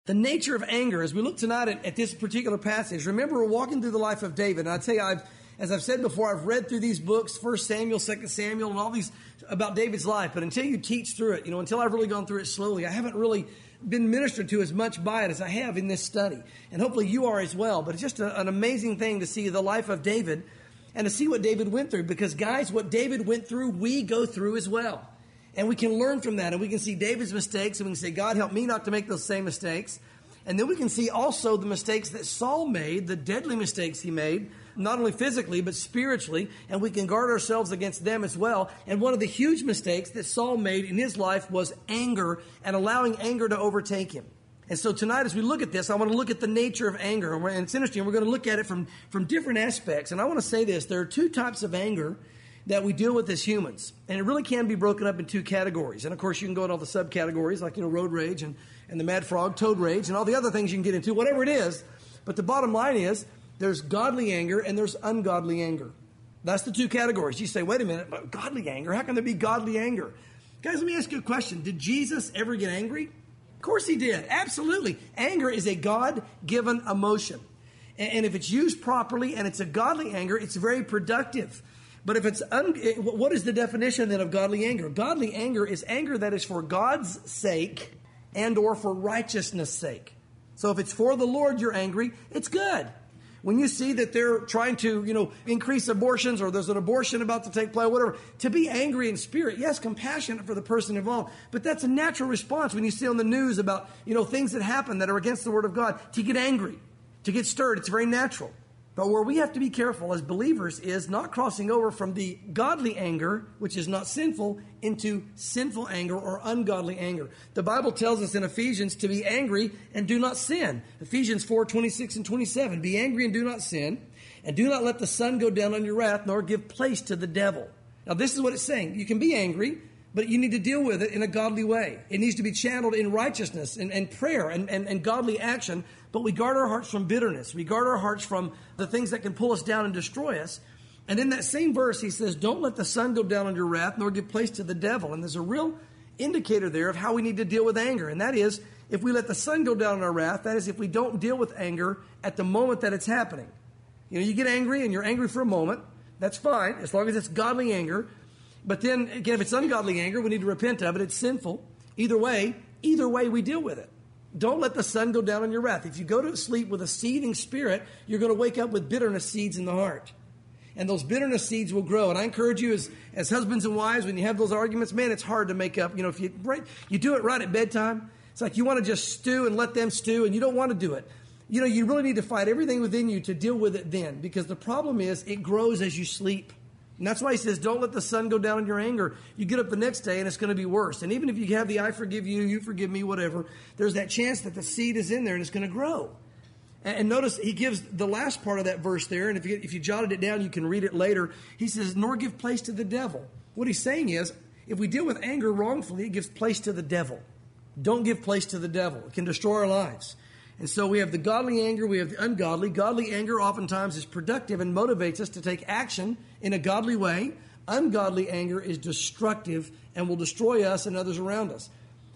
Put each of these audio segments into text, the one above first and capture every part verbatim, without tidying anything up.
The nature of anger, as we look tonight at, at this particular passage, remember we're walking through the life of David. And I tell you, I've, as I've said before, I've read through these books, First Samuel, Second Samuel, and all these about David's life. But until you teach through it, you know, until I've really gone through it slowly, I haven't really been ministered to as much by it as I have in this study. And hopefully you are as well. But it's just a, an amazing thing to see the life of David and to see what David went through. Because guys, what David went through, we go through as well. And we can learn from that. And we can see David's mistakes and we can say, God, help me not to make those same mistakes. And then we can see also the mistakes that Saul made, the deadly mistakes he made, not only physically, but spiritually. And we can guard ourselves against them as well. And one of the huge mistakes that Saul made in his life was anger and allowing anger to overtake him. And so tonight, as we look at this, I want to look at the nature of anger. And it's interesting. We're going to look at it from, from different aspects. And I want to say this. There are two types of anger that we deal with as humans. And it really can be broken up in two categories. And of course, you can go into all the subcategories like, you know, road rage and, and the mad frog, toad rage, and all the other things you can get into, whatever it is. But the bottom line is there's godly anger and there's ungodly anger. That's the two categories. You say, wait a minute, but godly anger? How can there be godly anger? Guys, let me ask you a question. Did Jesus ever get angry? Of course he did. Absolutely. Anger is a God-given emotion. And, and if it's used properly and it's a godly anger, it's very productive. But if it's, un- what is the definition then of godly anger? Godly anger is anger that is for God's sake and or for righteousness' sake. So if it's for the Lord you're angry, it's good. When you see that they're trying to, you know, increase abortions or there's an abortion about to take place, whatever, to be angry in spirit, yes, compassionate for the person involved. But that's a natural response when you see on the news about, you know, things that happen that are against the Word of God, to get angry, to get stirred. It's very natural. But where we have to be careful as believers is not crossing over from the godly anger, which is not sinful, into sinful anger or ungodly anger. The Bible tells us in Ephesians to be angry and do not sin. Ephesians four, twenty-six and twenty-seven. Be angry and do not sin, and do not let the sun go down on your wrath, nor give place to the devil. Now this is what it's saying. You can be angry, but you need to deal with it in a godly way. It needs to be channeled in righteousness and, and prayer and, and, and godly action. But we guard our hearts from bitterness. We guard our hearts from the things that can pull us down and destroy us. And in that same verse, he says, don't let the sun go down on your wrath, nor give place to the devil. And there's a real indicator there of how we need to deal with anger. And that is, if we let the sun go down on our wrath, that is, if we don't deal with anger at the moment that it's happening. You know, you get angry and you're angry for a moment. That's fine, as long as it's godly anger. But then, again, if it's ungodly anger, we need to repent of it. It's sinful. Either way, either way we deal with it. Don't let the sun go down on your wrath. If you go to sleep with a seething spirit, you're going to wake up with bitterness seeds in the heart. And those bitterness seeds will grow. And I encourage you as, as husbands and wives, when you have those arguments, man, it's hard to make up. You know, if you right, you do it right at bedtime, it's like you want to just stew and let them stew, and you don't want to do it. You know, you really need to fight everything within you to deal with it then. Because the problem is it grows as you sleep. And that's why he says, don't let the sun go down on your anger. You get up the next day and it's going to be worse. And even if you have the I forgive you, you forgive me, whatever, there's that chance that the seed is in there and it's going to grow. And notice he gives the last part of that verse there. And if you, if you jotted it down, you can read it later. He says, nor give place to the devil. What he's saying is, if we deal with anger wrongfully, it gives place to the devil. Don't give place to the devil. It can destroy our lives. And so we have the godly anger, we have the ungodly. Godly anger oftentimes is productive and motivates us to take action in a godly way. Ungodly anger is destructive and will destroy us and others around us.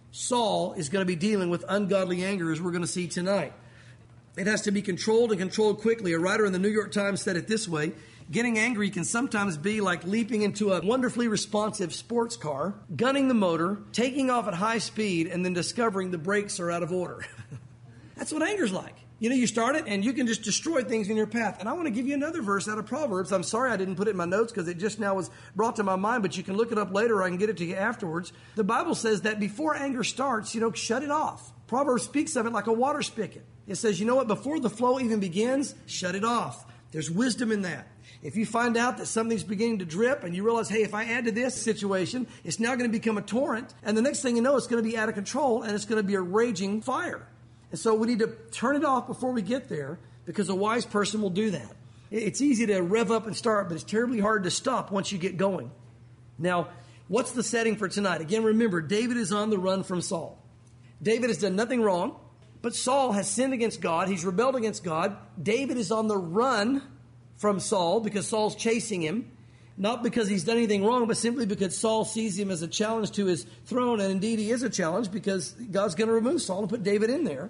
Saul is going to be dealing with ungodly anger, as we're going to see tonight. It has to be controlled and controlled quickly. A writer in the New York Times said it this way: getting angry can sometimes be like leaping into a wonderfully responsive sports car, gunning the motor, taking off at high speed, and then discovering the brakes are out of order. That's what anger's like. You know, you start it and you can just destroy things in your path. And I want to give you another verse out of Proverbs. I'm sorry I didn't put it in my notes because it just now was brought to my mind, but you can look it up later or I can get it to you afterwards. The Bible says that before anger starts, you know, shut it off. Proverbs speaks of it like a water spigot. It says, you know what, before the flow even begins, shut it off. There's wisdom in that. If you find out that something's beginning to drip and you realize, hey, if I add to this situation, it's now going to become a torrent. And the next thing you know, it's going to be out of control and it's going to be a raging fire. And so we need to turn it off before we get there, because a wise person will do that. It's easy to rev up and start, but it's terribly hard to stop once you get going. Now, what's the setting for tonight? Again, remember, David is on the run from Saul. David has done nothing wrong, but Saul has sinned against God. He's rebelled against God. David is on the run from Saul because Saul's chasing him. Not because he's done anything wrong, but simply because Saul sees him as a challenge to his throne. And indeed, he is a challenge because God's going to remove Saul and put David in there.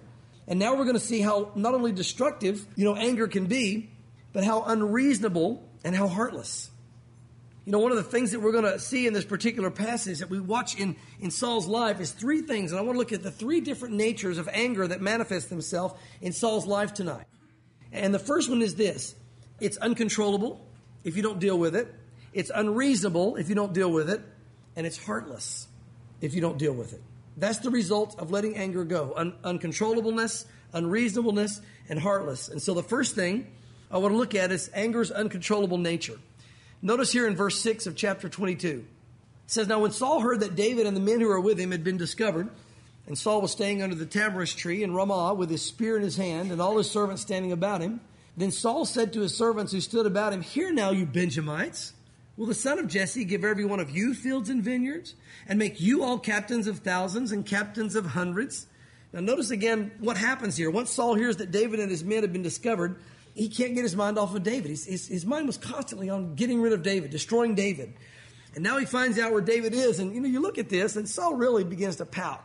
And now we're going to see how not only destructive, you know, anger can be, but how unreasonable and how heartless. You know, one of the things that we're going to see in this particular passage that we watch in, in Saul's life is three things. And I want to look at the three different natures of anger that manifest themselves in Saul's life tonight. And the first one is this. It's uncontrollable if you don't deal with it. It's unreasonable if you don't deal with it. And it's heartless if you don't deal with it. That's the result of letting anger go. Un- uncontrollableness, unreasonableness, and heartless. And so the first thing I want to look at is anger's uncontrollable nature. Notice here in verse six of chapter twenty-two. It says, "Now when Saul heard that David and the men who were with him had been discovered, and Saul was staying under the tamarisk tree in Ramah with his spear in his hand and all his servants standing about him, then Saul said to his servants who stood about him, 'Hear now, you Benjamites. Will the son of Jesse give every one of you fields and vineyards and make you all captains of thousands and captains of hundreds?'" Now notice again what happens here. Once Saul hears that David and his men have been discovered, he can't get his mind off of David. His, his, his mind was constantly on getting rid of David, destroying David. And now he finds out where David is. And, you know, you look at this, and Saul really begins to pout.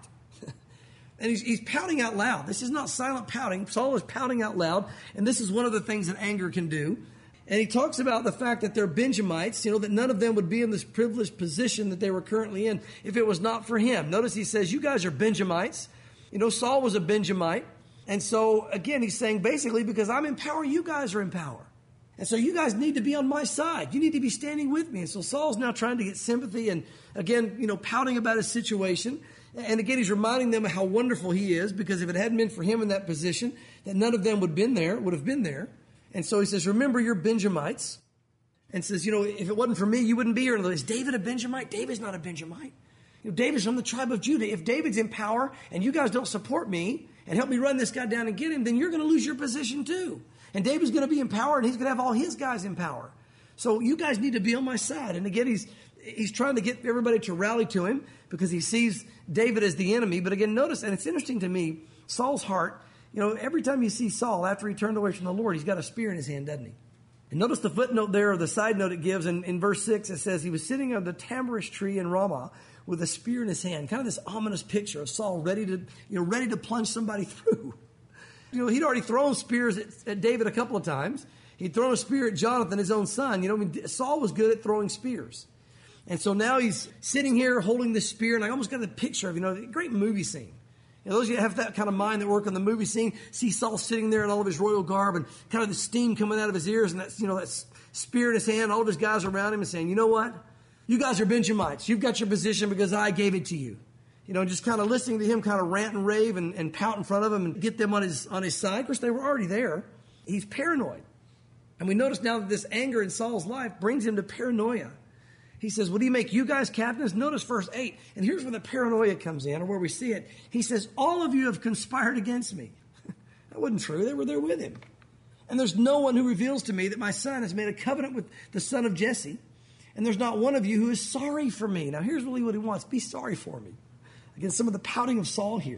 And he's, he's pouting out loud. This is not silent pouting. Saul is pouting out loud. And this is one of the things that anger can do. And he talks about the fact that they're Benjamites, you know, that none of them would be in this privileged position that they were currently in if it was not for him. Notice he says, you guys are Benjamites. You know, Saul was a Benjamite. And so, again, he's saying basically because I'm in power, you guys are in power. And so you guys need to be on my side. You need to be standing with me. And so Saul's now trying to get sympathy and, again, you know, pouting about his situation. And again, he's reminding them of how wonderful he is, because if it hadn't been for him in that position, that none of them would have been there, would have been there. And so he says, remember, you're Benjamites. And says, you know, if it wasn't for me, you wouldn't be here. And is David a Benjamite? David's not a Benjamite. You know, David's from the tribe of Judah. If David's in power and you guys don't support me and help me run this guy down and get him, then you're going to lose your position too. And David's going to be in power, and he's going to have all his guys in power. So you guys need to be on my side. And again, he's he's trying to get everybody to rally to him because he sees David as the enemy. But again, notice, and it's interesting to me, Saul's heart, you know, every time you see Saul after he turned away from the Lord, he's got a spear in his hand, doesn't he? And notice the footnote there, or the side note it gives in, in verse six. It says he was sitting under the tamarisk tree in Ramah with a spear in his hand. Kind of this ominous picture of Saul ready to, you know, ready to plunge somebody through. You know, he'd already thrown spears at, at David a couple of times. He'd thrown a spear at Jonathan, his own son. You know, I mean, Saul was good at throwing spears. And so now he's sitting here holding this spear, and I almost got the picture of, you know, a great movie scene. You know, those of you that have that kind of mind that work on the movie scene, see Saul sitting there in all of his royal garb and kind of the steam coming out of his ears, and that's, you know, that spear in his hand, all of his guys around him and saying, you know what? You guys are Benjamites. You've got your position because I gave it to you. You know, just kind of listening to him kind of rant and rave and, and pout in front of him and get them on his on his side. Of course, they were already there. He's paranoid. And we notice now that this anger in Saul's life brings him to paranoia. He says, would he make you guys captains? Notice verse eight. And here's where the paranoia comes in, or where we see it. He says, all of you have conspired against me. That wasn't true. They were there with him. And there's no one who reveals to me that my son has made a covenant with the son of Jesse. And there's not one of you who is sorry for me. Now, here's really what he wants. Be sorry for me. Again, some of the pouting of Saul here.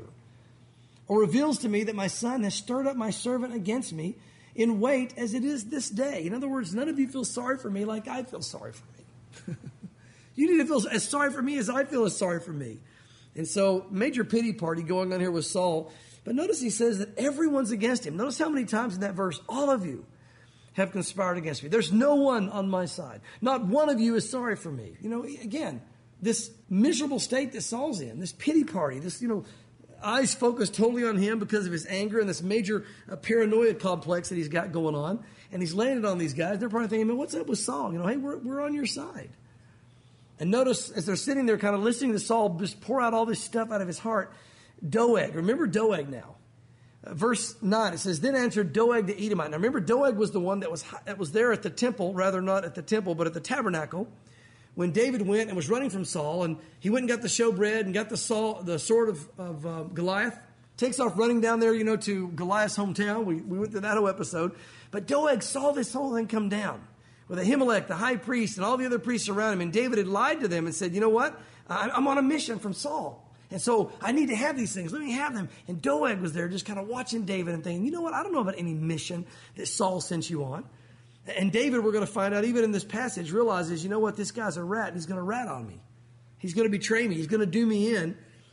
Or reveals to me that my son has stirred up my servant against me in weight as it is this day. In other words, none of you feel sorry for me like I feel sorry for me. You need to feel as sorry for me as I feel as sorry for me. And so, major pity party going on here with Saul. But notice he says that everyone's against him. Notice how many times in that verse, all of you have conspired against me. There's no one on my side. Not one of you is sorry for me. You know, again, this miserable state that Saul's in, this pity party, this, you know, eyes focused totally on him because of his anger and this major uh, paranoia complex that he's got going on. And he's laying it on these guys. They're probably thinking, man, what's up with Saul? You know, hey, we're, we're on your side. And notice as they're sitting there kind of listening to Saul just pour out all this stuff out of his heart, Doeg, remember Doeg now. Uh, verse nine, it says, then answered Doeg the Edomite. Now remember, Doeg was the one that was that was there at the temple, rather not at the temple, but at the tabernacle, when David went and was running from Saul, and he went and got the showbread and got the, Saul, the sword of, of uh, Goliath, takes off running down there, you know, to Goliath's hometown. We, we went through that whole episode. But Doeg saw this whole thing come down with Ahimelech, the high priest, and all the other priests around him. And David had lied to them and said, you know what? I'm on a mission from Saul. And so I need to have these things. Let me have them. And Doeg was there just kind of watching David and thinking, you know what? I don't know about any mission that Saul sent you on. And David, we're going to find out, even in this passage, realizes, you know what? This guy's a rat. He's going to rat on me. He's going to betray me. He's going to do me in.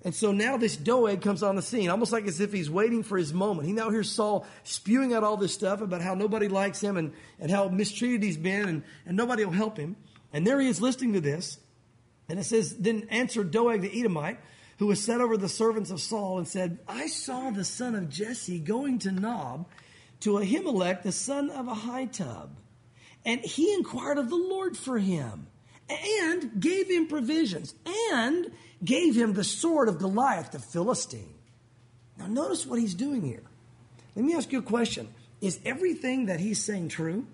And so now this Doeg comes on the scene, almost like as if he's waiting for his moment. He now hears Saul spewing out all this stuff about how nobody likes him and, and how mistreated he's been and, and nobody will help him. And there he is listening to this. And it says, then answered Doeg the Edomite, who was set over the servants of Saul, and said, I saw the son of Jesse going to Nob to Ahimelech, the son of Ahitub. And he inquired of the Lord for him and gave him provisions and gave him the sword of Goliath the Philistine. Now notice what he's doing here. Let me ask you a question. Is everything that he's saying true?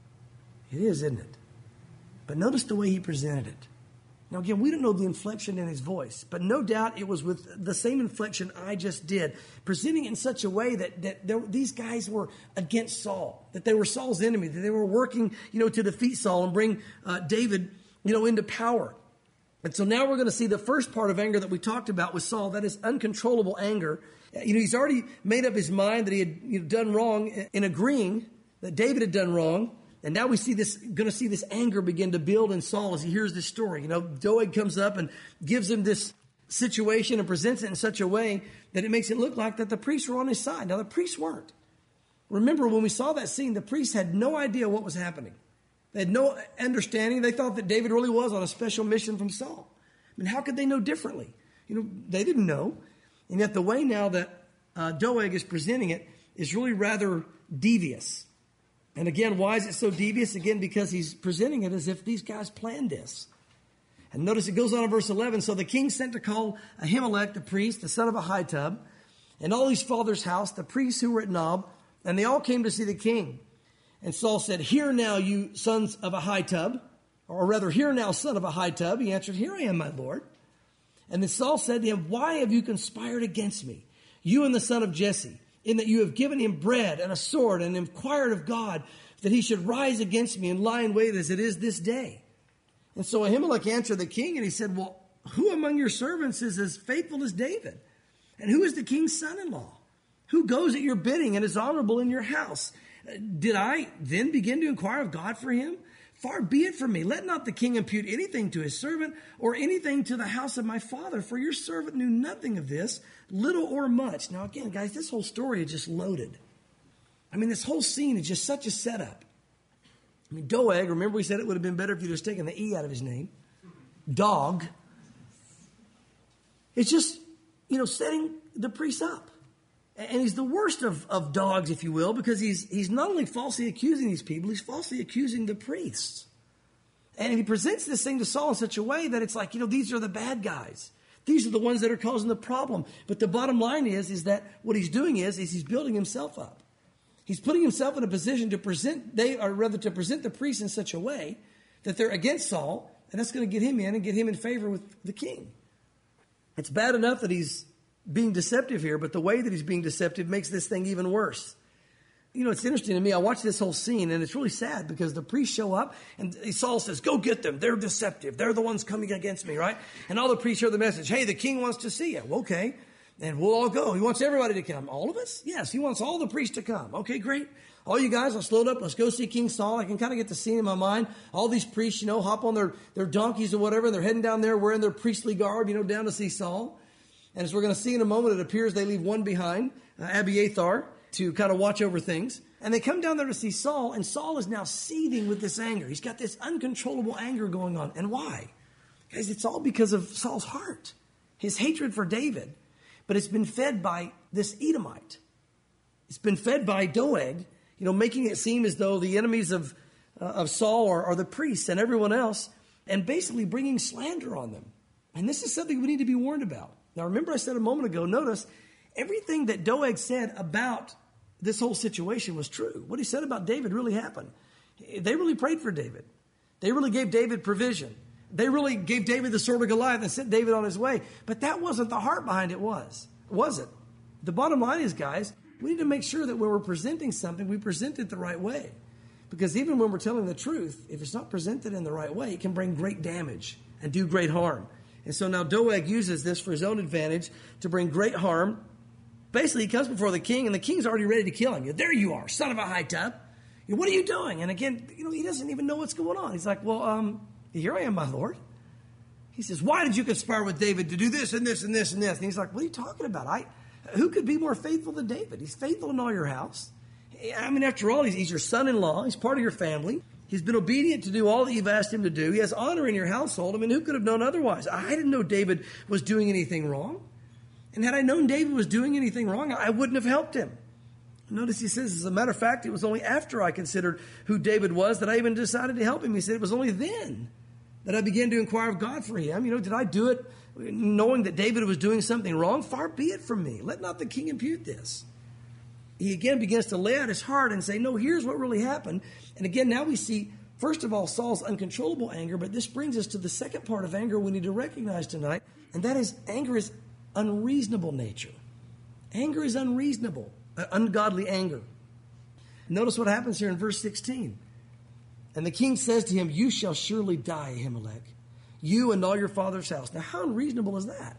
It is, isn't it? But notice the way he presented it. Now again, we don't know the inflection in his voice, but no doubt it was with the same inflection I just did, presenting it in such a way that, that there, these guys were against Saul, that they were Saul's enemy, that they were working, you know, to defeat Saul and bring uh, David, you know, into power. And so now we're going to see the first part of anger that we talked about with Saul, that is uncontrollable anger. You know, he's already made up his mind that he had you know, done wrong in agreeing that David had done wrong. And now we see this, going to see this anger begin to build in Saul as he hears this story. You know, Doeg comes up and gives him this situation and presents it in such a way that it makes it look like that the priests were on his side. Now, the priests weren't. Remember, when we saw that scene, the priests had no idea what was happening. They had no understanding. They thought that David really was on a special mission from Saul. I mean, how could they know differently? You know, they didn't know. And yet the way now that uh, Doeg is presenting it is really rather devious. And again, why is it so devious? Again, because he's presenting it as if these guys planned this. And notice it goes on in verse eleven. So the king sent to call Ahimelech, the priest, the son of Ahitub, and all his father's house, the priests who were at Nob, and they all came to see the king. And Saul said, hear now, you sons of Ahitub, or rather, hear now, son of Ahitub. He answered, here I am, my lord. And then Saul said to him, why have you conspired against me, you and the son of Jesse, in that you have given him bread and a sword and inquired of God that he should rise against me and lie in wait as it is this day? And so Ahimelech answered the king, and he said, well, who among your servants is as faithful as David? And who is the king's son-in-law? Who goes at your bidding and is honorable in your house? Did I then begin to inquire of God for him? Far be it from me. Let not the king impute anything to his servant or anything to the house of my father, for your servant knew nothing of this, little or much. Now, again, guys, this whole story is just loaded. I mean, this whole scene is just such a setup. I mean, Doeg, remember we said it would have been better if you'd just taken the E out of his name. Dog. It's just, you know, setting the priest up. And he's the worst of, of dogs, if you will, because he's he's not only falsely accusing these people, he's falsely accusing the priests. And he presents this thing to Saul in such a way that it's like, you know, these are the bad guys. These are the ones that are causing the problem. But the bottom line is, is that what he's doing is, is he's building himself up. He's putting himself in a position to present, they or rather to present the priests in such a way that they're against Saul, and that's going to get him in and get him in favor with the king. It's bad enough that he's being deceptive here, but the way that he's being deceptive makes this thing even worse. You know, it's interesting to me. I watch this whole scene, and it's really sad because the priests show up, and Saul says, go get them. They're deceptive. They're the ones coming against me, right? And all the priests hear the message. Hey, the king wants to see you. Well, okay. And we'll all go. He wants everybody to come. All of us? Yes, he wants all the priests to come. Okay, great. All you guys, let's load up. Let's go see King Saul. I can kind of get the scene in my mind. All these priests, you know, hop on their, their donkeys or whatever, and they're heading down there wearing their priestly garb, you know, down to see Saul. And as we're going to see in a moment, it appears they leave one behind, uh, Abiathar, to kind of watch over things. And they come down there to see Saul, and Saul is now seething with this anger. He's got this uncontrollable anger going on. And why? Guys, it's all because of Saul's heart, his hatred for David. But it's been fed by this Edomite. It's been fed by Doeg, you know, making it seem as though the enemies of, uh, of Saul are, are the priests and everyone else, and basically bringing slander on them. And this is something we need to be warned about. Now, remember I said a moment ago, notice everything that Doeg said about this whole situation was true. What he said about David really happened. They really prayed for David. They really gave David provision. They really gave David the sword of Goliath and sent David on his way. But that wasn't the heart behind it, was. Was it? The bottom line is, guys, we need to make sure that when we're presenting something, we present it the right way. Because even when we're telling the truth, if it's not presented in the right way, it can bring great damage and do great harm. And so now Doeg uses this for his own advantage to bring great harm. Basically, he comes before the king, and the king's already ready to kill him. There you are, son of a Ahitub. What are you doing? And again, you know, he doesn't even know what's going on. He's like, well, um, here I am, my lord. He says, why did you conspire with David to do this and this and this and this? And he's like, what are you talking about? I, who could be more faithful than David? He's faithful in all your house. I mean, after all, he's, he's your son-in-law. He's part of your family. He's been obedient to do all that you've asked him to do. He has honor in your household. I mean, who could have known otherwise? I didn't know David was doing anything wrong. And had I known David was doing anything wrong, I wouldn't have helped him. Notice he says, as a matter of fact, it was only after I considered who David was that I even decided to help him. He said, it was only then that I began to inquire of God for him. You know, did I do it knowing that David was doing something wrong? Far be it from me. Let not the king impute this. He again begins to lay out his heart and say, no, here's what really happened. And again, now we see, first of all, Saul's uncontrollable anger, but this brings us to the second part of anger we need to recognize tonight, and that is anger is unreasonable nature. Anger is unreasonable, uh, ungodly anger. Notice what happens here in verse sixteen. And the king says to him, you shall surely die, Ahimelech, you and all your father's house. Now, how unreasonable is that?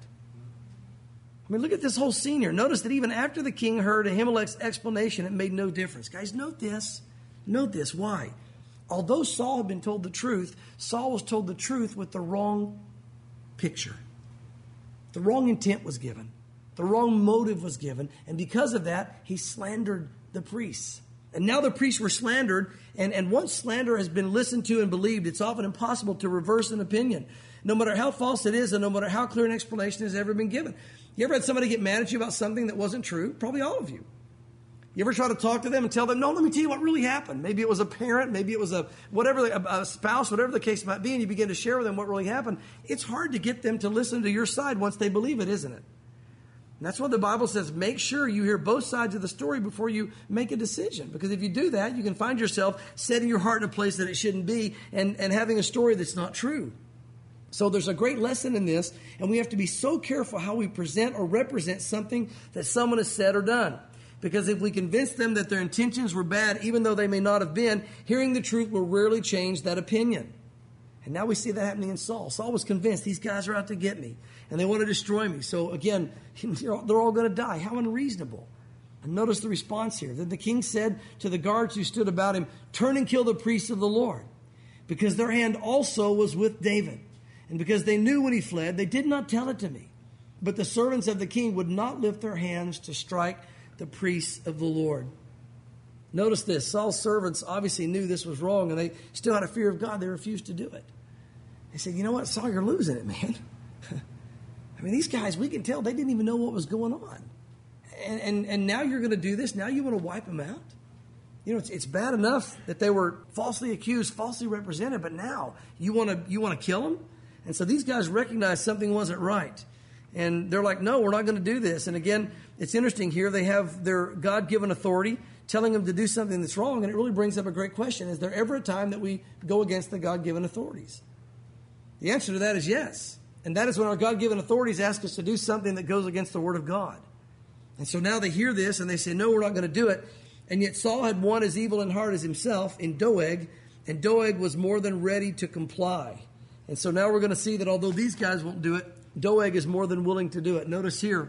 I mean, look at this whole scene here. Notice that even after the king heard Ahimelech's explanation, it made no difference. Guys, note this. Note this. Why? Although Saul had been told the truth, Saul was told the truth with the wrong picture. The wrong intent was given. The wrong motive was given. And because of that, he slandered the priests. And now the priests were slandered, and, and once slander has been listened to and believed, it's often impossible to reverse an opinion, no matter how false it is and no matter how clear an explanation has ever been given. You ever had somebody get mad at you about something that wasn't true? Probably all of you. You ever try to talk to them and tell them, no, let me tell you what really happened. Maybe it was a parent, maybe it was a whatever, a, a spouse, whatever the case might be, and you begin to share with them what really happened. It's hard to get them to listen to your side once they believe it, isn't it? And that's what the Bible says. Make sure you hear both sides of the story before you make a decision. Because if you do that, you can find yourself setting your heart in a place that it shouldn't be and, and having a story that's not true. So there's a great lesson in this, and we have to be so careful how we present or represent something that someone has said or done. Because if we convince them that their intentions were bad, even though they may not have been, hearing the truth will rarely change that opinion. And now we see that happening in Saul. Saul was convinced these guys are out to get me, and they want to destroy me. So again, they're all going to die. How unreasonable. And notice the response here. Then the king said to the guards who stood about him, turn and kill the priests of the Lord, because their hand also was with David. And because they knew when he fled, they did not tell it to me. But the servants of the king would not lift their hands to strike the priests of the Lord. Notice this. Saul's servants obviously knew this was wrong, and they still had a fear of God. They refused to do it. They said, you know what, Saul, you're losing it, man. I mean, these guys, we can tell they didn't even know what was going on. And, and, and now you're going to do this? Now you want to wipe them out? You know, it's, it's bad enough that they were falsely accused, falsely represented, but now you want to you want to kill them? And so these guys recognized something wasn't right. And they're like, no, we're not going to do this. And again, it's interesting here. They have their God-given authority telling them to do something that's wrong. And it really brings up a great question. Is there ever a time that we go against the God-given authorities? The answer to that is yes. And that is when our God-given authorities ask us to do something that goes against the Word of God. And so now they hear this and they say, no, we're not going to do it. And yet Saul had one as evil in heart as himself in Doeg, and Doeg was more than ready to comply. And so now we're going to see that although these guys won't do it, Doeg is more than willing to do it. Notice here,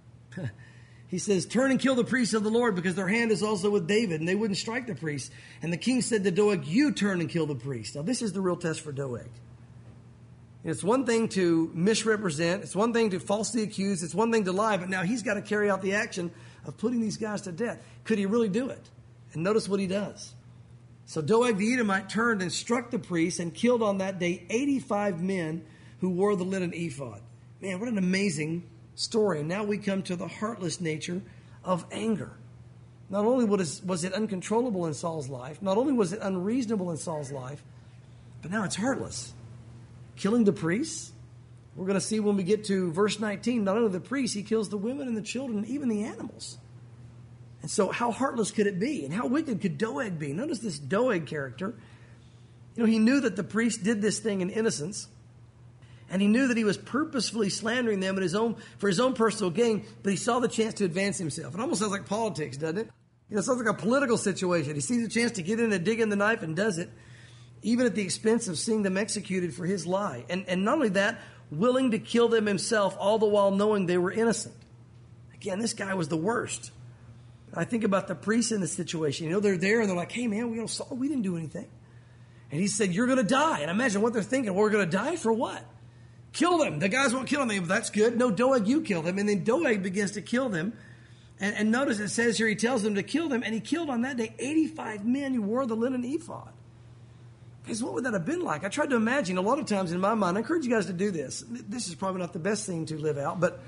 he says, turn and kill the priests of the Lord, because their hand is also with David, and they wouldn't strike the priests. And the king said to Doeg, you turn and kill the priests. Now this is the real test for Doeg. It's one thing to misrepresent. It's one thing to falsely accuse. It's one thing to lie. But now he's got to carry out the action of putting these guys to death. Could he really do it? And notice what he does. So Doeg the Edomite turned and struck the priests and killed on that day eighty-five men who wore the linen ephod. Man, what an amazing story. And now we come to the heartless nature of anger. Not only was, was it uncontrollable in Saul's life, not only was it unreasonable in Saul's life, but now it's heartless. Killing the priests. We're going to see when we get to verse nineteen, not only the priests, he kills the women and the children and even the animals. And so how heartless could it be? And how wicked could Doeg be? Notice this Doeg character. You know, he knew that the priest did this thing in innocence. And he knew that he was purposefully slandering them in his own, for his own personal gain, but he saw the chance to advance himself. It almost sounds like politics, doesn't it? You know, it sounds like a political situation. He sees a chance to get in and dig in the knife and does it, even at the expense of seeing them executed for his lie. And, and not only that, willing to kill them himself, all the while knowing they were innocent. Again, this guy was the worst. I think about the priests in this situation. You know, they're there and they're like, hey, man, we, Saul, we didn't do anything. And he said, you're going to die. And imagine what they're thinking. Well, we're going to die for what? Kill them. The guys won't kill them. That's good. No, Doeg, you kill them. And then Doeg begins to kill them. And, and notice it says here, he tells them to kill them. And he killed on that day eighty-five men who wore the linen ephod. Guys, what would that have been like? I tried to imagine a lot of times in my mind. I encourage you guys to do this. This is probably not the best thing to live out, but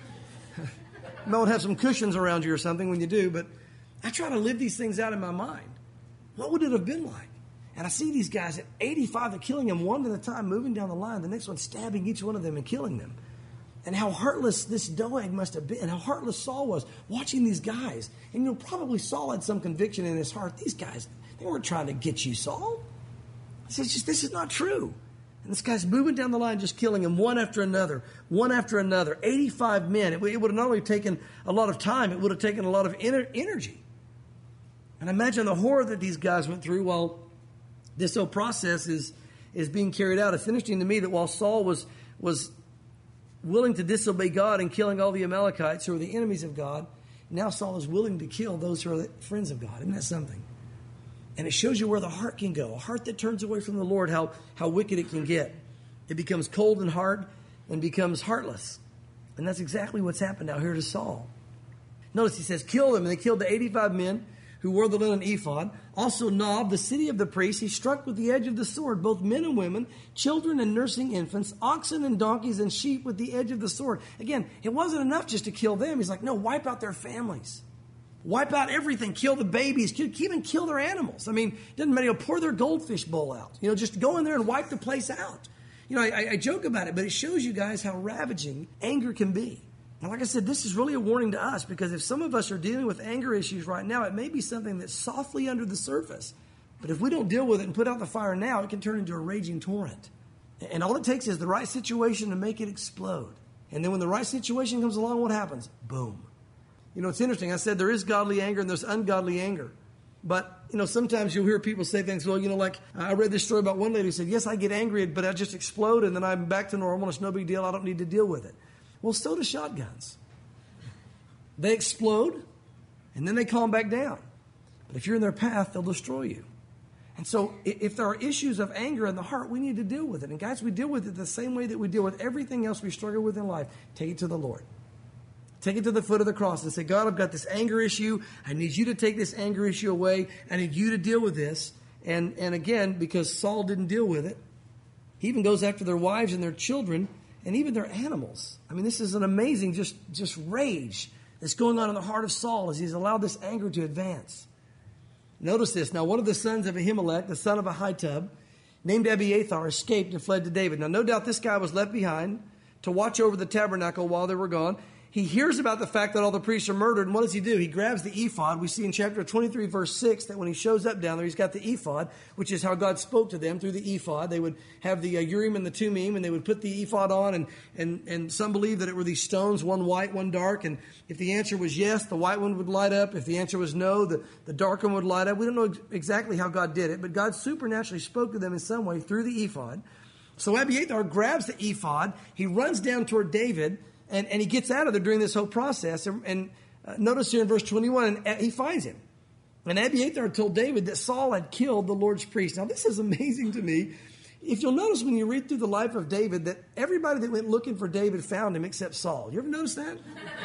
you might have some cushions around you or something when you do. But I try to live these things out in my mind. What would it have been like? And I see these guys at eighty-five, they're killing them one at a time, moving down the line. The next one stabbing each one of them and killing them. And how heartless this Doeg must have been, and how heartless Saul was watching these guys. And you know, probably Saul had some conviction in his heart. These guys, they weren't trying to get you, Saul. He says, just this is not true. And this guy's moving down the line, just killing them one after another, one after another. eighty-five men. It, it would have not only taken a lot of time, it would have taken a lot of ener- energy. And imagine the horror that these guys went through while this whole process is, is being carried out. It's interesting to me that while Saul was, was willing to disobey God and killing all the Amalekites who are the enemies of God, now Saul is willing to kill those who are the friends of God. Isn't that something? And it shows you where the heart can go. A heart that turns away from the Lord, how, how wicked it can get. It becomes cold and hard and becomes heartless. And that's exactly what's happened now here to Saul. Notice he says, kill them. And they killed the eighty-five men who wore the linen ephod. Also Nob, the city of the priests, he struck with the edge of the sword, both men and women, children and nursing infants, oxen and donkeys and sheep with the edge of the sword. Again, it wasn't enough just to kill them. He's like, no, wipe out their families. Wipe out everything. Kill the babies. Kill, even kill their animals. I mean, it doesn't matter. You know, pour their goldfish bowl out. You know, just go in there and wipe the place out. You know, I, I joke about it, but it shows you guys how ravaging anger can be. And like I said, this is really a warning to us, because if some of us are dealing with anger issues right now, it may be something that's softly under the surface. But if we don't deal with it and put out the fire now, it can turn into a raging torrent. And all it takes is the right situation to make it explode. And then when the right situation comes along, what happens? Boom. You know, it's interesting. I said there is godly anger and there's ungodly anger. But, you know, sometimes you'll hear people say things, well, you know, like I read this story about one lady who said, yes, I get angry, but I just explode and then I'm back to normal. It's no big deal. I don't need to deal with it. Well, so do shotguns. They explode and then they calm back down. But if you're in their path, they'll destroy you. And so if there are issues of anger in the heart, we need to deal with it. And guys, we deal with it the same way that we deal with everything else we struggle with in life. Take it to the Lord. Take it to the foot of the cross and say, God, I've got this anger issue. I need you to take this anger issue away. I need you to deal with this. And, and again, because Saul didn't deal with it, he even goes after their wives and their children and even their animals. I mean, this is an amazing just, just rage that's going on in the heart of Saul as he's allowed this anger to advance. Notice this. Now, one of the sons of Ahimelech, the son of Ahitub, named Abiathar, escaped and fled to David. Now, no doubt this guy was left behind to watch over the tabernacle while they were gone. He hears about the fact that all the priests are murdered, and what does he do? He grabs the ephod. We see in chapter twenty-three, verse six, that when he shows up down there, he's got the ephod, which is how God spoke to them through the ephod. They would have the uh, Urim and the Tumim, and they would put the ephod on, and, and, and some believe that it were these stones, one white, one dark, and if the answer was yes, the white one would light up. If the answer was no, the, the dark one would light up. We don't know exactly how God did it, but God supernaturally spoke to them in some way through the ephod. So Abiathar grabs the ephod, he runs down toward David, And, and he gets out of there during this whole process. And, and uh, notice here in verse twenty-one, and he finds him. And Abiathar told David that Saul had killed the Lord's priest. Now, this is amazing to me. If you'll notice when you read through the life of David, that everybody that went looking for David found him except Saul. You ever notice that?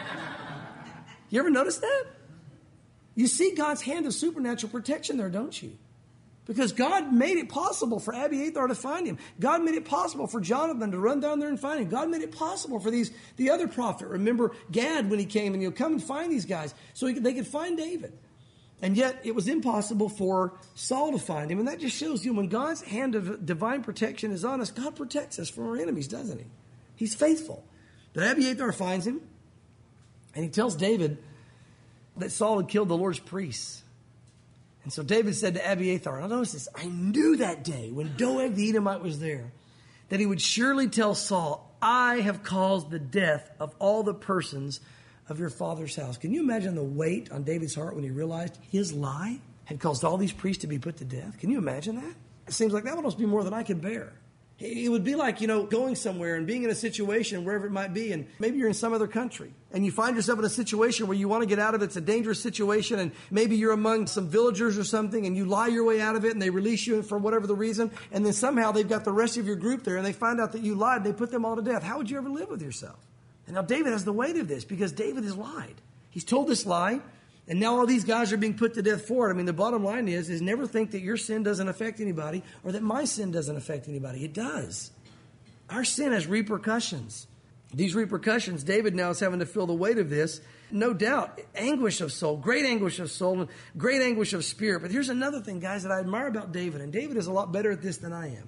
You ever notice that? You see God's hand of supernatural protection there, don't you? Because God made it possible for Abiathar to find him. God made it possible for Jonathan to run down there and find him. God made it possible for these the other prophet. Remember Gad when he came and he'll come and find these guys so he could, they could find David. And yet it was impossible for Saul to find him. And that just shows you when God's hand of divine protection is on us, God protects us from our enemies, doesn't he? He's faithful. But Abiathar finds him and he tells David that Saul had killed the Lord's priests. And so David said to Abiathar, now notice this, I knew that day when Doeg the Edomite was there, that he would surely tell Saul, I have caused the death of all the persons of your father's house. Can you imagine the weight on David's heart when he realized his lie had caused all these priests to be put to death? Can you imagine that? It seems like that would almost be more than I could bear. It would be like, you know, going somewhere and being in a situation, wherever it might be, and maybe you're in some other country, and you find yourself in a situation where you want to get out of it. It's a dangerous situation, and maybe you're among some villagers or something, and you lie your way out of it, and they release you for whatever the reason, and then somehow they've got the rest of your group there, and they find out that you lied, and they put them all to death. How would you ever live with yourself? And now David has the weight of this, because David has lied. He's told this lie, and now all these guys are being put to death for it. I mean, the bottom line is, is never think that your sin doesn't affect anybody, or that my sin doesn't affect anybody. It does. Our sin has repercussions. These repercussions, David now is having to feel the weight of this. No doubt, anguish of soul, great anguish of soul, and great anguish of spirit. But here's another thing, guys, that I admire about David. And David is a lot better at this than I am.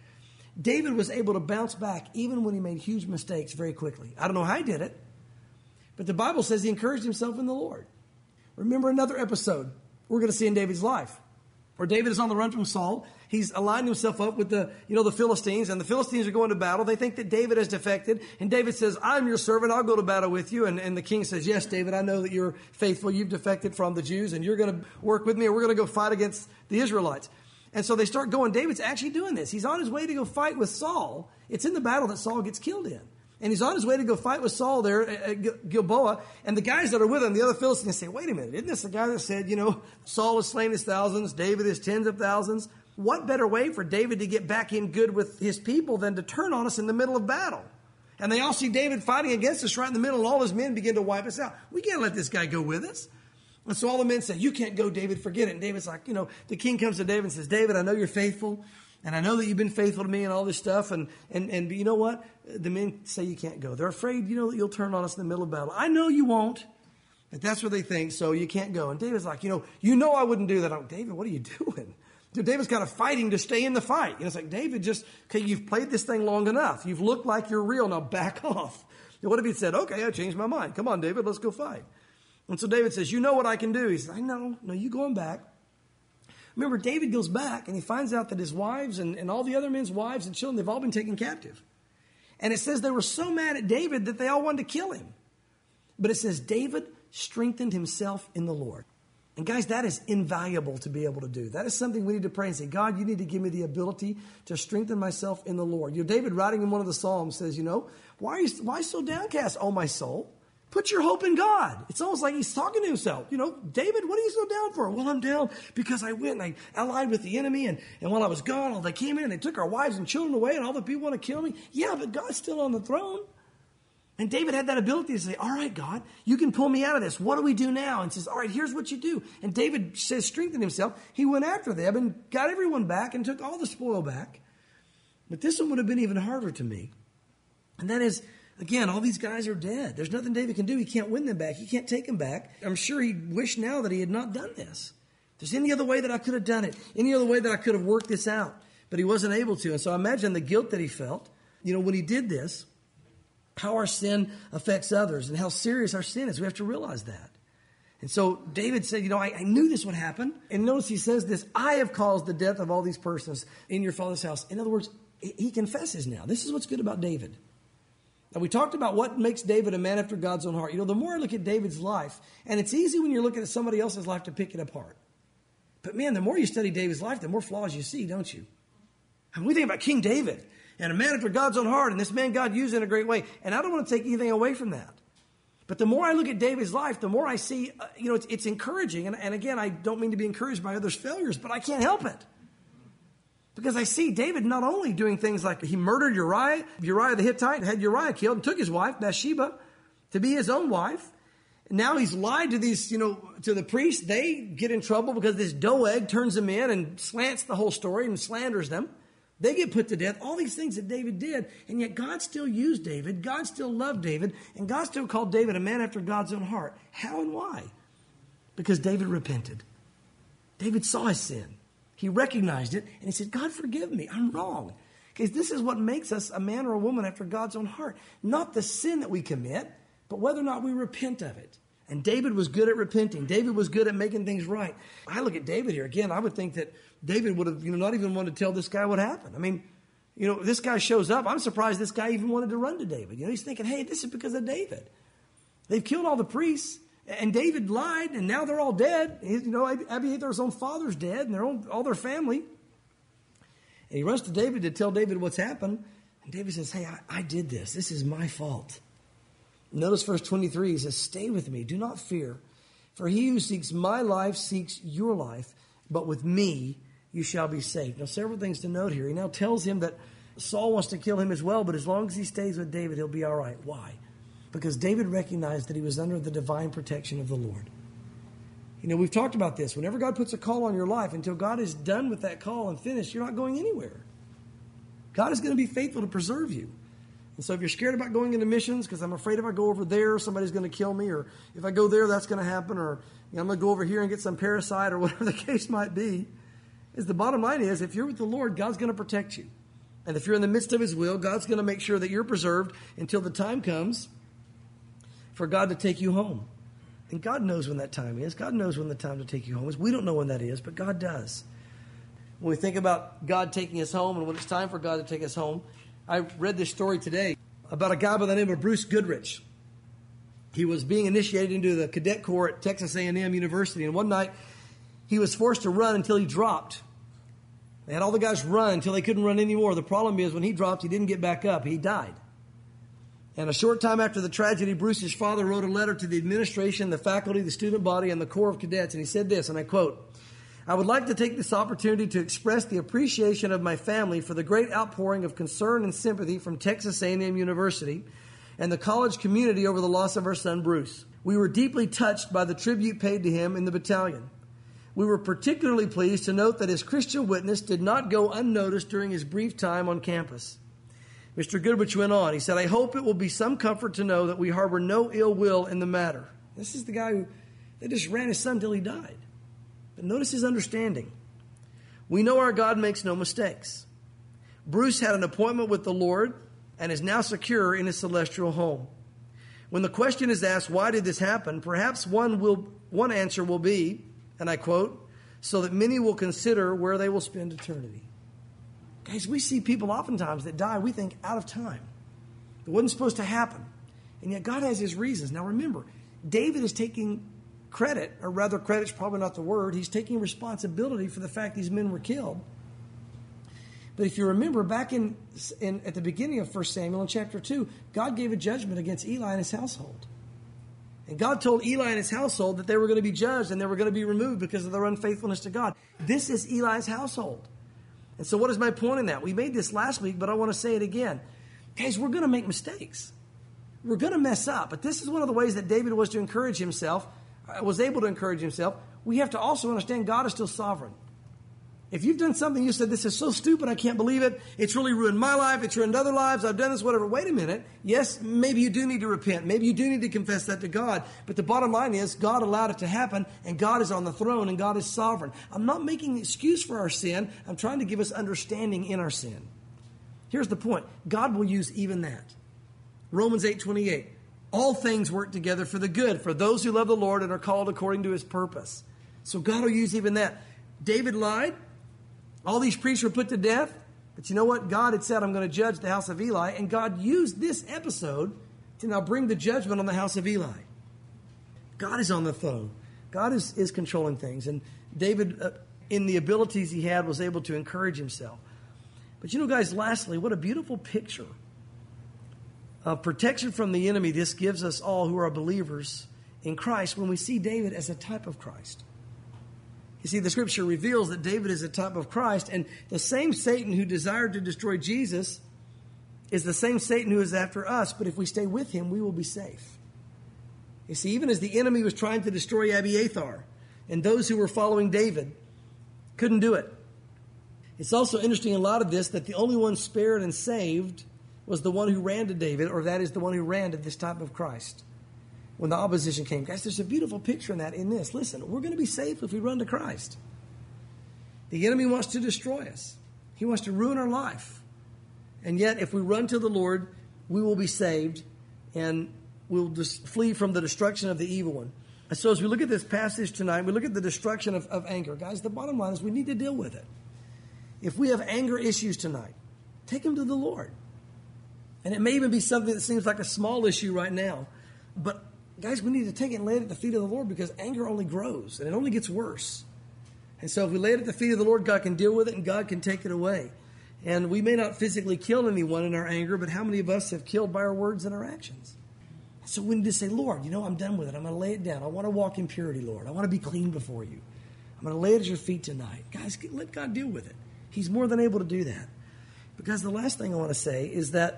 David was able to bounce back even when he made huge mistakes very quickly. I don't know how he did it, but the Bible says he encouraged himself in the Lord. Remember another episode we're going to see in David's life, where David is on the run from Saul. He's aligned himself up with the, you know, the Philistines, and the Philistines are going to battle. They think that David has defected, and David says, I'm your servant, I'll go to battle with you. And, and the king says, yes, David, I know that you're faithful. You've defected from the Jews, and you're going to work with me, and we're going to go fight against the Israelites. And so they start going. David's actually doing this. He's on his way to go fight with Saul. It's in the battle that Saul gets killed in. And he's on his way to go fight with Saul there at Gilboa. And the guys that are with him, the other Philistines, say, wait a minute, isn't this the guy that said, you know, Saul has slain his thousands, David his tens of thousands? What better way for David to get back in good with his people than to turn on us in the middle of battle? And they all see David fighting against us right in the middle, and all his men begin to wipe us out. We can't let this guy go with us. And so all the men say, you can't go, David, forget it. And David's like, you know, the king comes to David and says, David, I know you're faithful. And I know that you've been faithful to me and all this stuff. And, and, and you know what? The men say you can't go. They're afraid, you know, that you'll turn on us in the middle of battle. I know you won't. But that's what they think. So you can't go. And David's like, you know, you know I wouldn't do that. I'm like, David, what are you doing? Dude, David's kind of fighting to stay in the fight. You know, it's like, David, just, okay, you've played this thing long enough. You've looked like you're real. Now back off. And what if he said, okay, I changed my mind. Come on, David, let's go fight. And so David says, you know what I can do. He says, I know. No, you going back. Remember, David goes back and he finds out that his wives and, and all the other men's wives and children, they've all been taken captive. And it says they were so mad at David that they all wanted to kill him. But it says David strengthened himself in the Lord. And guys, that is invaluable to be able to do. That is something we need to pray and say, God, you need to give me the ability to strengthen myself in the Lord. You know, David, writing in one of the Psalms, says, you know, why are you, why so downcast, oh my soul? Put your hope in God. It's almost like he's talking to himself. You know, David, what are you so down for? Well, I'm down because I went and I allied with the enemy. And, and while I was gone, all they came in and they took our wives and children away and all the people want to kill me. Yeah, but God's still on the throne. And David had that ability to say, all right, God, you can pull me out of this. What do we do now? And says, all right, here's what you do. And David says, strengthened himself. He went after them and got everyone back and took all the spoil back. But this one would have been even harder to me. And that is, again, all these guys are dead. There's nothing David can do. He can't win them back. He can't take them back. I'm sure he wished now that he had not done this. If there's any other way that I could have done it, any other way that I could have worked this out. But he wasn't able to. And so I imagine the guilt that he felt, you know, when he did this, how our sin affects others and how serious our sin is. We have to realize that. And so David said, you know, I, I knew this would happen. And notice he says this, I have caused the death of all these persons in your father's house. In other words, he confesses now. This is what's good about David. Now, we talked about what makes David a man after God's own heart. You know, the more I look at David's life, and it's easy when you're looking at somebody else's life to pick it apart. But man, the more you study David's life, the more flaws you see, don't you? And we think about King David and a man after God's own heart, and this man God used in a great way. And I don't want to take anything away from that. But the more I look at David's life, the more I see, uh, you know, it's, it's encouraging. And, and again, I don't mean to be encouraged by others' failures, but I can't help it. Because I see David not only doing things like he murdered Uriah, Uriah the Hittite, had Uriah killed and took his wife, Bathsheba, to be his own wife. And now he's lied to these, you know, to the priests. They get in trouble because this Doeg turns them in and slants the whole story and slanders them. They get put to death. All these things that David did. And yet God still used David. God still loved David. And God still called David a man after God's own heart. How and why? Because David repented. David saw his sin. He recognized it, and he said, God, forgive me. I'm wrong. Because this is what makes us a man or a woman after God's own heart. Not the sin that we commit, but whether or not we repent of it. And David was good at repenting. David was good at making things right. I look at David here. Again, I would think that David would have, you know, not even wanted to tell this guy what happened. I mean, you know, this guy shows up. I'm surprised this guy even wanted to run to David. You know, he's thinking, hey, this is because of David. They've killed all the priests. And David lied, and now they're all dead. You know, Abiathar's own father's dead, and their own, all their family. And he runs to David to tell David what's happened. And David says, hey, I, I did this. This is my fault. Notice verse twenty-three. He says, stay with me. Do not fear. For he who seeks my life seeks your life. But with me you shall be saved. Now, several things to note here. He now tells him that Saul wants to kill him as well. But as long as he stays with David, he'll be all right. Why? Because David recognized that he was under the divine protection of the Lord. You know, we've talked about this. Whenever God puts a call on your life, until God is done with that call and finished, you're not going anywhere. God is going to be faithful to preserve you. And so if you're scared about going into missions, because I'm afraid if I go over there, somebody's going to kill me, or if I go there, that's going to happen, or you know, I'm going to go over here and get some parasite, or whatever the case might be, is the bottom line is, if you're with the Lord, God's going to protect you. And if you're in the midst of his will, God's going to make sure that you're preserved until the time comes for God to take you home. And God knows when that time is. God knows when the time to take you home is. We don't know when that is, but God does. When we think about God taking us home and when it's time for God to take us home, I read this story today about a guy by the name of Bruce Goodrich. He was being initiated into the cadet corps at Texas A and M University, and one night he was forced to run until he dropped. They had all the guys run until they couldn't run anymore. The problem is when he dropped, he didn't get back up. He died. And a short time after the tragedy, Bruce's father wrote a letter to the administration, the faculty, the student body, and the Corps of Cadets. And he said this, and I quote, I would like to take this opportunity to express the appreciation of my family for the great outpouring of concern and sympathy from Texas A and M University and the college community over the loss of our son, Bruce. We were deeply touched by the tribute paid to him in the battalion. We were particularly pleased to note that his Christian witness did not go unnoticed during his brief time on campus. Mister Goodrich went on. He said, I hope it will be some comfort to know that we harbor no ill will in the matter. This is the guy who, they just ran his son till he died. But notice his understanding. We know our God makes no mistakes. Bruce had an appointment with the Lord and is now secure in his celestial home. When the question is asked, why did this happen? Perhaps one will, one answer will be, and I quote, so that many will consider where they will spend eternity. Guys, we see people oftentimes that die, we think, out of time. It wasn't supposed to happen. And yet God has his reasons. Now remember, David is taking credit, or rather credit's probably not the word. He's taking responsibility for the fact these men were killed. But if you remember, back in, in at the beginning of First Samuel in chapter two, God gave a judgment against Eli and his household. And God told Eli and his household that they were going to be judged and they were going to be removed because of their unfaithfulness to God. This is Eli's household. And so what is my point in that? We made this last week, but I want to say it again. Guys, we're going to make mistakes. We're going to mess up. But this is one of the ways that David was to encourage himself, was able to encourage himself. We have to also understand God is still sovereign. If you've done something, you said, this is so stupid, I can't believe it. It's really ruined my life. It's ruined other lives. I've done this, whatever. Wait a minute. Yes, maybe you do need to repent. Maybe you do need to confess that to God. But the bottom line is God allowed it to happen, and God is on the throne, and God is sovereign. I'm not making an excuse for our sin. I'm trying to give us understanding in our sin. Here's the point. God will use even that. Romans eight twenty-eight. All things work together for the good, for those who love the Lord and are called according to his purpose. So God will use even that. David lied. All these priests were put to death. But you know what? God had said, I'm going to judge the house of Eli. And God used this episode to now bring the judgment on the house of Eli. God is on the throne. God is, is controlling things. And David, uh, in the abilities he had, was able to encourage himself. But you know, guys, lastly, what a beautiful picture of protection from the enemy this gives us all who are believers in Christ when we see David as a type of Christ. You see, the scripture reveals that David is a type of Christ, and the same Satan who desired to destroy Jesus is the same Satan who is after us, but if we stay with him, we will be safe. You see, even as the enemy was trying to destroy Abiathar, and those who were following David couldn't do it. It's also interesting in a lot of this that the only one spared and saved was the one who ran to David, or that is the one who ran to this type of Christ. When the opposition came. Guys, there's a beautiful picture in that in this. Listen, we're going to be safe if we run to Christ. The enemy wants to destroy us. He wants to ruin our life. And yet, if we run to the Lord, we will be saved and we'll just flee from the destruction of the evil one. And so as we look at this passage tonight, we look at the destruction of, of anger. Guys, the bottom line is we need to deal with it. If we have anger issues tonight, take them to the Lord. And it may even be something that seems like a small issue right now. But guys, we need to take it and lay it at the feet of the Lord because anger only grows and it only gets worse. And so if we lay it at the feet of the Lord, God can deal with it and God can take it away. And we may not physically kill anyone in our anger, but how many of us have killed by our words and our actions? So we need to say, Lord, you know, I'm done with it. I'm going to lay it down. I want to walk in purity, Lord. I want to be clean before you. I'm going to lay it at your feet tonight. Guys, let God deal with it. He's more than able to do that. Because the last thing I want to say is that,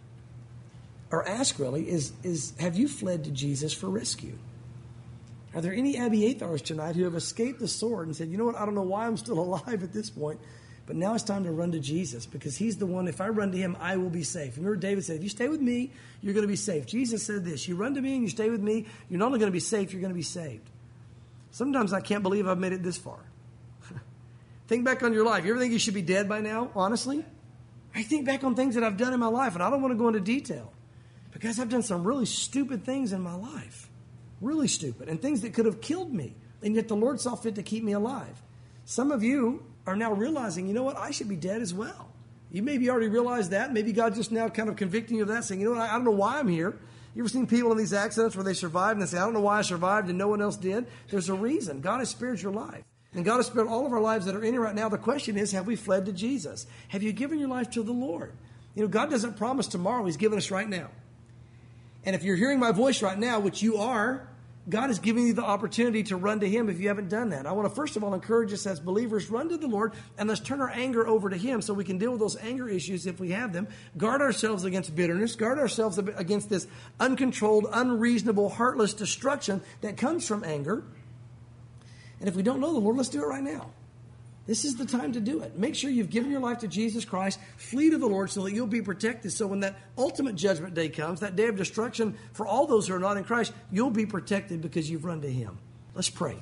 or ask really, is, is have you fled to Jesus for rescue? Are there any Abiathars tonight who have escaped the sword and said, you know what, I don't know why I'm still alive at this point, but now it's time to run to Jesus because he's the one, if I run to him, I will be safe. Remember David said, if you stay with me, you're going to be safe. Jesus said this, you run to me and you stay with me, you're not only going to be safe, you're going to be saved. Sometimes I can't believe I've made it this far. Think back on your life. You ever think you should be dead by now, honestly? I think back on things that I've done in my life, and I don't want to go into detail because I've done some really stupid things in my life. Really stupid. And things that could have killed me. And yet the Lord saw fit to keep me alive. Some of you are now realizing, you know what, I should be dead as well. You maybe already realized that. Maybe God just now kind of convicting you of that, saying, you know what, I don't know why I'm here. You ever seen people in these accidents where they survived and they say, I don't know why I survived and no one else did? There's a reason. God has spared your life. And God has spared all of our lives that are in here right now. The question is, have we fled to Jesus? Have you given your life to the Lord? You know, God doesn't promise tomorrow. He's given us right now. And if you're hearing my voice right now, which you are, God is giving you the opportunity to run to him if you haven't done that. I want to first of all encourage us as believers, run to the Lord and let's turn our anger over to him so we can deal with those anger issues if we have them. Guard ourselves against bitterness. Guard ourselves against this uncontrolled, unreasonable, heartless destruction that comes from anger. And if we don't know the Lord, let's do it right now. This is the time to do it. Make sure you've given your life to Jesus Christ. Flee to the Lord so that you'll be protected. So when that ultimate judgment day comes, that day of destruction for all those who are not in Christ, you'll be protected because you've run to him. Let's pray.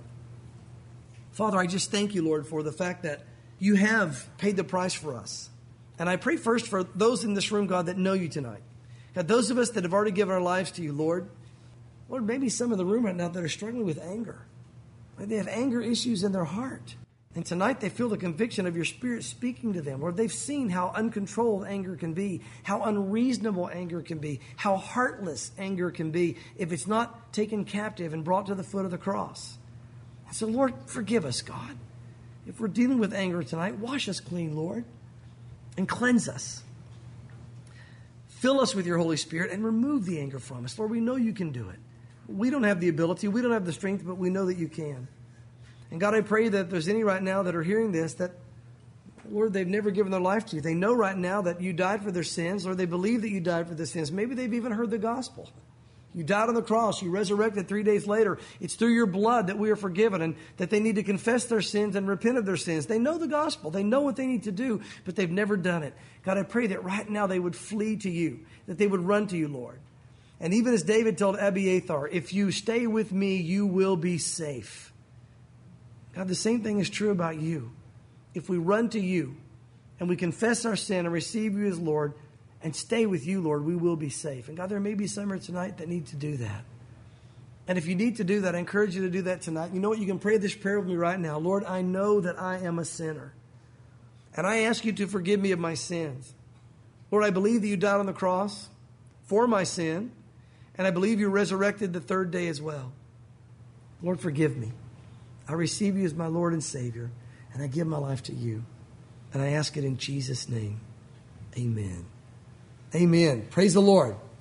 Father, I just thank you, Lord, for the fact that you have paid the price for us. And I pray first for those in this room, God, that know you tonight. God, those of us that have already given our lives to you, Lord. Lord, maybe some in the room right now that are struggling with anger. Maybe they have anger issues in their heart. And tonight they feel the conviction of your Spirit speaking to them, or they've seen how uncontrolled anger can be, how unreasonable anger can be, how heartless anger can be if it's not taken captive and brought to the foot of the cross. And so, Lord, forgive us, God. If we're dealing with anger tonight, wash us clean, Lord, and cleanse us. Fill us with your Holy Spirit and remove the anger from us. Lord, we know you can do it. We don't have the ability, we don't have the strength, but we know that you can. And God, I pray that if there's any right now that are hearing this, that, Lord, they've never given their life to you. They know right now that you died for their sins, or they believe that you died for their sins. Maybe they've even heard the gospel. You died on the cross. You resurrected three days later. It's through your blood that we are forgiven, and that they need to confess their sins and repent of their sins. They know the gospel. They know what they need to do, but they've never done it. God, I pray that right now they would flee to you, that they would run to you, Lord. And even as David told Abiathar, if you stay with me, you will be safe. God, the same thing is true about you. If we run to you and we confess our sin and receive you as Lord and stay with you, Lord, we will be safe. And God, there may be some here tonight that need to do that. And if you need to do that, I encourage you to do that tonight. You know what? You can pray this prayer with me right now. Lord, I know that I am a sinner. And I ask you to forgive me of my sins. Lord, I believe that you died on the cross for my sin. And I believe you resurrected the third day as well. Lord, forgive me. I receive you as my Lord and Savior, and I give my life to you. And I ask it in Jesus' name. Amen. Amen. Praise the Lord.